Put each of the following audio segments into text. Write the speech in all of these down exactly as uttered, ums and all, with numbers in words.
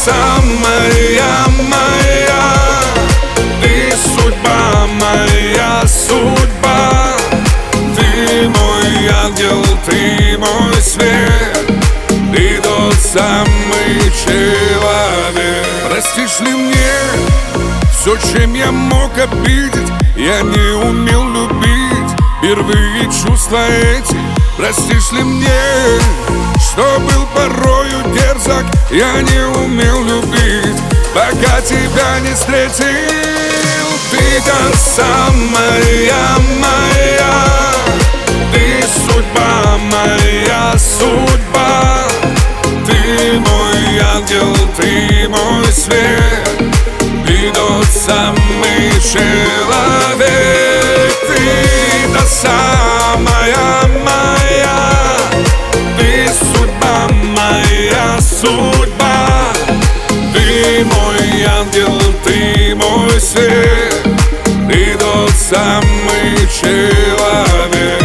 самая моя, ты судьба, моя судьба. Ты мой ангел, ты мой свет, ты тот самый человек. Простишь ли мне все, чем я мог обидеть? Я не умел любить впервые чувства эти. Простишь ли мне, что был порою дерзок? Я не умел любить, пока тебя не встретил. Ты та самая моя, ты судьба, моя судьба. Ты мой ангел, ты мой свет, ты тот самый человек. Ты та самая моя, ты судьба, моя судьба. Ты мой ангел, ты мой свет, ты тот самый человек.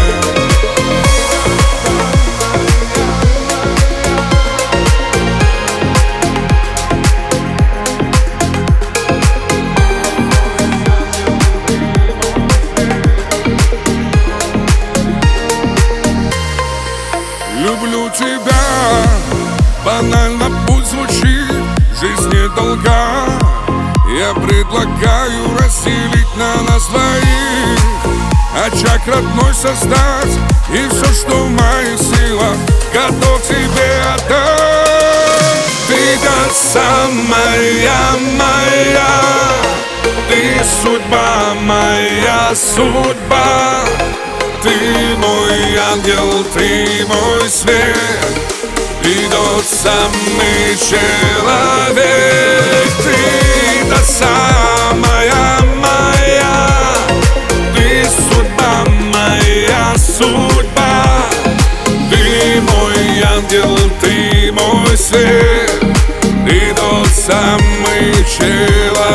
Люблю тебя, банально пусть звучит, жизнь недолга. Я предлагаю разделить на нас двоих, очаг родной создать, и все, что в моих силах, готов тебе отдать. Ты та самая моя, ты судьба, моя судьба. Ты мой ангел, ты мой свет, ты тот самый человек. Ты та самая моя, ты судьба, моя судьба. Ты мой ангел, ты мой свет, ты тот самый человек.